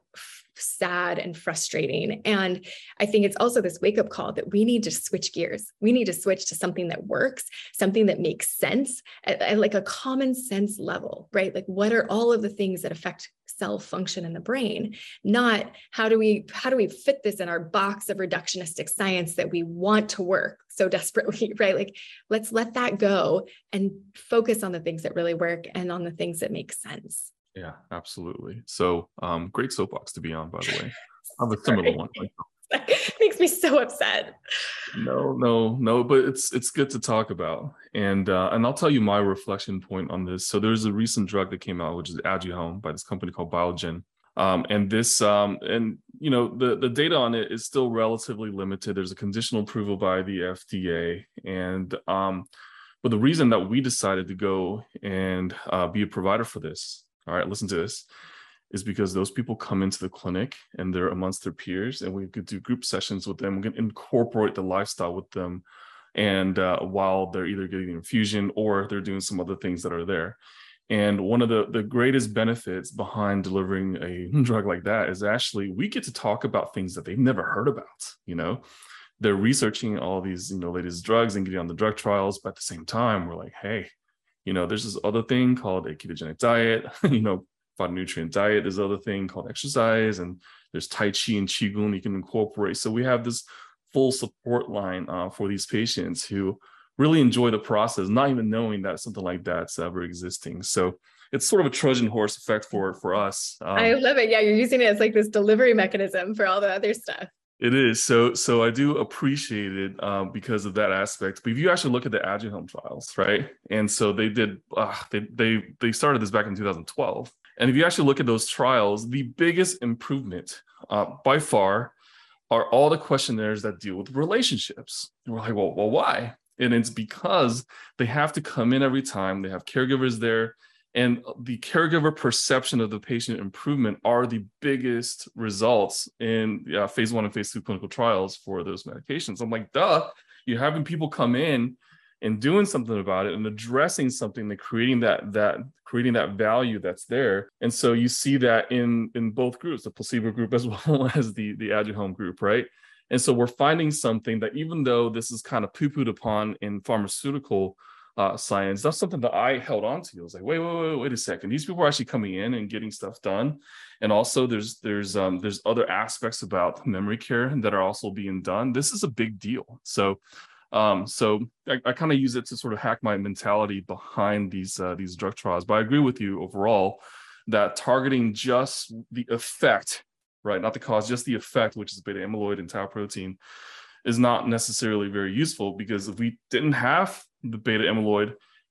sad and frustrating. And I think it's also this wake-up call that we need to switch gears. We need to switch to something that works, something that makes sense at, at like a common sense level, right? Like, what are all of the things that affect cell function in the brain? Not how do we, how do we fit this in our box of reductionistic science that we want to work so desperately, right? Like, let's let that go and focus on the things that really work and on the things that make sense. Yeah, absolutely. So um, great soapbox to be on, by the way. I have a similar one. Makes me so upset. No, no, no, but it's it's good to talk about. And uh, and I'll tell you my reflection point on this. So there's a recent drug that came out, which is Aduhelm by this company called Biogen. Um, and this, um, and you know, the, the data on it is still relatively limited. There's a conditional approval by the F D A. And um, but the reason that we decided to go and uh, be a provider for this, all right, listen to this, is because those people come into the clinic and they're amongst their peers, and we could do group sessions with them. We can incorporate the lifestyle with them, and uh, while they're either getting the infusion or they're doing some other things that are there. And one of the, the greatest benefits behind delivering a drug like that is actually we get to talk about things that they've never heard about. You know, they're researching all these, you know, latest drugs and getting on the drug trials, but at the same time, we're like, hey, you know, there's this other thing called a ketogenic diet, you know, phytonutrient diet. There's other thing called exercise, and there's Tai Chi and Qigong you can incorporate. So we have this full support line uh, for these patients who really enjoy the process, not even knowing that something like that's ever existing. So it's sort of a Trojan horse effect for, for us. Um, I love it. Yeah, you're using it as like this delivery mechanism for all the other stuff. It is. So so I do appreciate it um, because of that aspect. But if you actually look at the Aduhelm trials, right? And so they did, uh, they, they, they started this back in two thousand twelve. And if you actually look at those trials, the biggest improvement uh, by far are all the questionnaires that deal with relationships. And we're like, well, well, why? And it's because they have to come in every time. They have caregivers there. And the caregiver perception of the patient improvement are the biggest results in uh, phase one and phase two clinical trials for those medications. I'm like, duh, you're having people come in and doing something about it and addressing something and creating that, that, creating that value that's there. And so you see that in, in both groups, the placebo group as well as the, the Aduhelm group, right? And so we're finding something that even though this is kind of poo-pooed upon in pharmaceutical Uh, science, that's something that I held on to. I was like, wait, wait, wait, wait a second. These people are actually coming in and getting stuff done. And also there's there's um, there's other aspects about memory care that are also being done. This is a big deal. So um, so I, I kind of use it to sort of hack my mentality behind these uh, these drug trials. But I agree with you overall that targeting just the effect, right, not the cause, just the effect, which is beta amyloid and tau protein, is not necessarily very useful, because if we didn't have the beta amyloid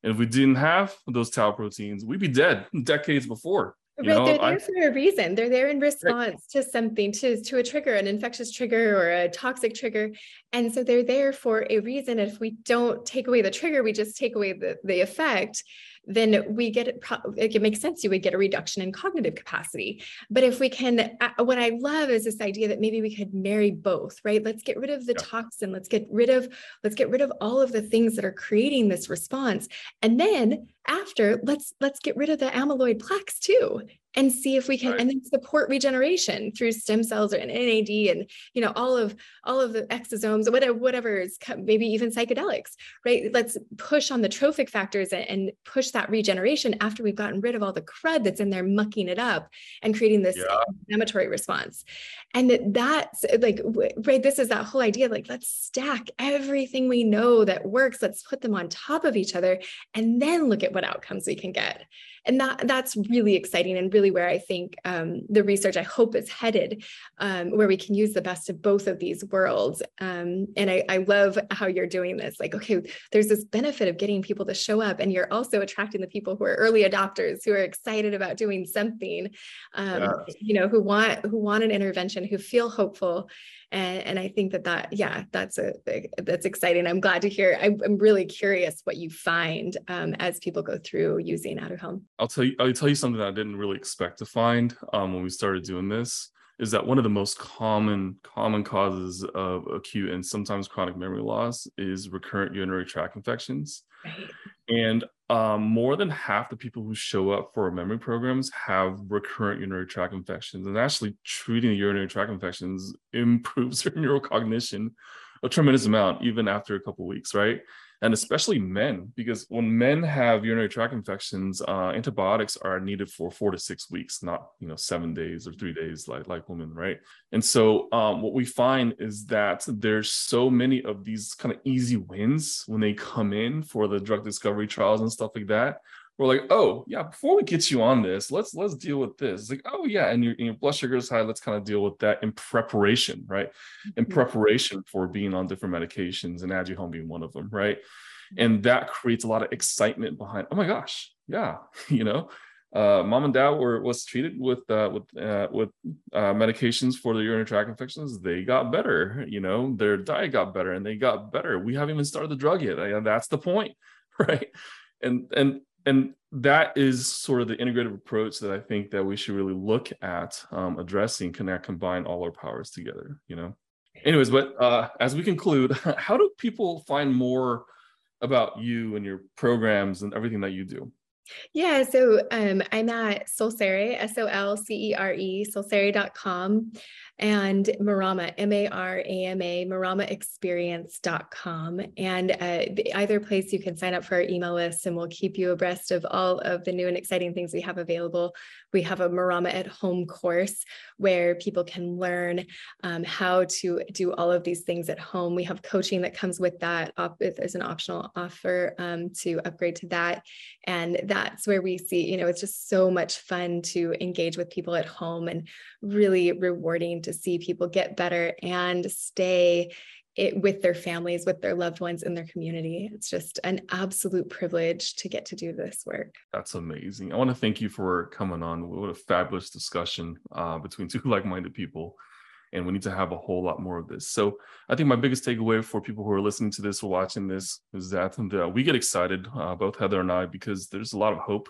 And if we didn't have those tau proteins, we'd be dead decades before. You Right, know, they're I, there for a reason. They're there in right. response to something, to, to a trigger, an infectious trigger or a toxic trigger. And so they're there for a reason. If we don't take away the trigger, we just take away the, the effect, then we get it, it makes sense. You would get a reduction in cognitive capacity. But if we can, what I love is this idea that maybe we could marry both, right? Let's get rid of the Yeah. toxin. Let's get rid of, let's get rid of all of the things that are creating this response. And then after, let's, let's get rid of the amyloid plaques too, and see if we can, Right. and then support regeneration through stem cells or an N A D and, you know, all of, all of the exosomes, whatever, whatever is, maybe even psychedelics, right? Let's push on the trophic factors and, and push that regeneration after we've gotten rid of all the crud that's in there, mucking it up and creating this Yeah. inflammatory response. And that's like, right, this is that whole idea, like, let's stack everything we know that works. Let's put them on top of each other and then look at what outcomes we can get. And that that's really exciting and really where I think um, the research, I hope, is headed, um, where we can use the best of both of these worlds. Um, and I, I love how you're doing this. Like, okay, there's this benefit of getting people to show up, and you're also attracting the people who are early adopters, who are excited about doing something, um, Yeah. you know, who want who want an intervention, who feel hopeful. And, and I think that that, yeah, that's a, that's exciting. I'm glad to hear. I'm, I'm really curious what you find um, as people go through using Out of Home. I'll tell you, I'll tell you something that I didn't really expect to find um, when we started doing this, is that one of the most common, common causes of acute and sometimes chronic memory loss is recurrent urinary tract infections. Right. And um, more than half the people who show up for our memory programs have recurrent urinary tract infections. And actually treating the urinary tract infections improves their neurocognition a tremendous amount, even after a couple of weeks, right? And especially men, because when men have urinary tract infections, uh, antibiotics are needed for four to six weeks, not, you know, seven days or three days like, like women, right? And so um, what we find is that there's so many of these kind of easy wins when they come in for the drug discovery trials and stuff like that. We're like, oh yeah, before we get you on this, let's let's deal with this. It's like, oh yeah, and your, and your blood sugar is high. Let's kind of deal with that in preparation, right? In Mm-hmm. preparation for being on different medications, and Aduhelm being one of them, right? And that creates a lot of excitement behind. Oh my gosh, yeah, you know, uh, mom and dad were was treated with uh, with uh, with uh, medications for the urinary tract infections. They got better, you know, their diet got better, and they got better. We haven't even started the drug yet. And that's the point, right? And and and that is sort of the integrative approach that I think that we should really look at um, addressing. Can that combine all our powers together, you know? Anyways, but uh, as we conclude, how do people find more about you and your programs and everything that you do? Yeah, so um, I'm at Solcere, S O L C E R E, solcere dot com, and Marama, M A R A M A, marama experience dot com. And uh, either place you can sign up for our email list, and we'll keep you abreast of all of the new and exciting things we have available. We have a Marama at Home course where people can learn um, how to do all of these things at home. We have coaching that comes with that. There's an optional offer um, to upgrade to that. And that's where we see, you know, it's just so much fun to engage with people at home, and really rewarding to see people get better and stay it with their families, with their loved ones in their community. It's just an absolute privilege to get to do this work. That's amazing. I want to thank you for coming on. What a fabulous discussion uh, between two like-minded people. And we need to have a whole lot more of this. So I think my biggest takeaway for people who are listening to this or watching this is that, that we get excited, uh, both Heather and I, because there's a lot of hope,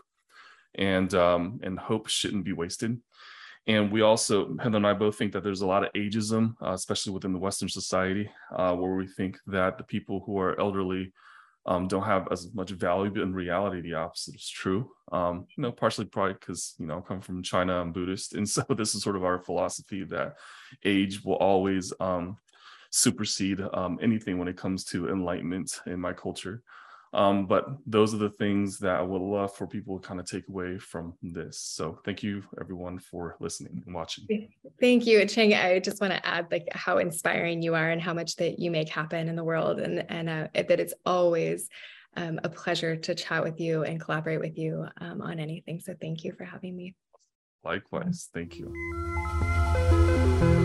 and um, and hope shouldn't be wasted. And we also, Heather and I both think that there's a lot of ageism, uh, especially within the Western society, uh, where we think that the people who are elderly um, don't have as much value, but in reality, the opposite is true. Um, you know, partially probably because, you know, I come from China, I'm Buddhist. And so this is sort of our philosophy that age will always um, supersede um, anything when it comes to enlightenment in my culture. Um, but those are the things that I would love for people to kind of take away from this. So thank you everyone for listening and watching. Thank you, Cheng. I just want to add like how inspiring you are and how much that you make happen in the world, and, and uh, that it's always um, a pleasure to chat with you and collaborate with you um, on anything. So thank you for having me. Likewise. Thank you.